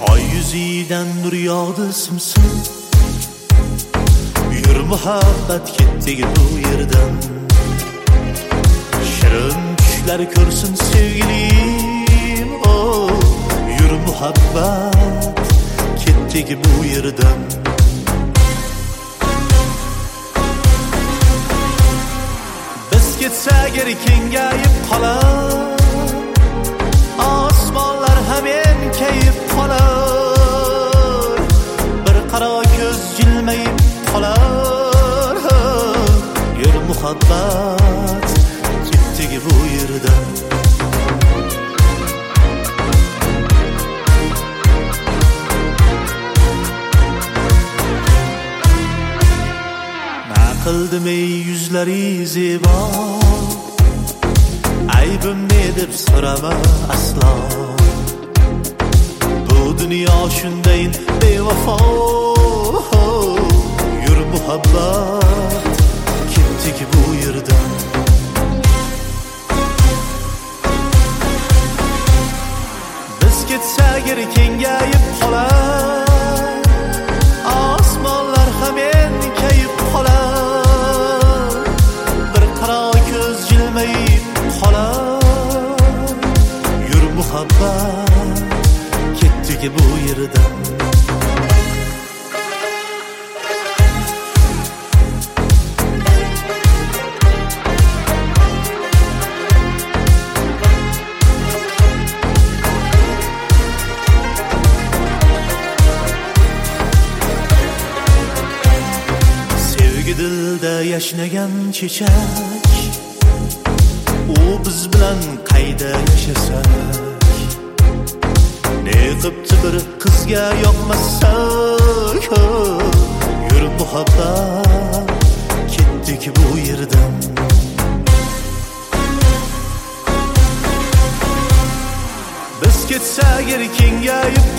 Oy yuzidan nur yog'di simsim. Yur muhabbat ketdik bu yerdan. Shirin tushlar ko'rsin sevgilim. Oh, yur muhabbat ketdik bu yerdan. Biz ketsak kengayib qolar. Osmonlar hamon kayib qolar. Bir qaro ko'z jilmayib qolar. Yur muhabbat ketdik bu yerdan. Na qildim ey yuzlari zebo, aybim ne deb so'rama aslo. Bu dunyo shundayin bevafo. Yur muhabbat ketdik bu yerdan. Biz ketsak kengayib qolar. Osmonlar hamon kayib qolar. Bir qaro ko'z jilmayib qolar. Yur muhabbat ketdik bu yerdan. Sevgi dilda yashnagan chechak, u biz bilan qayda yashasak. Ne qilibdi bir qizga yoqmasak. Yur muhabbat ketdik bu yerdan. Biz ketsak kengayib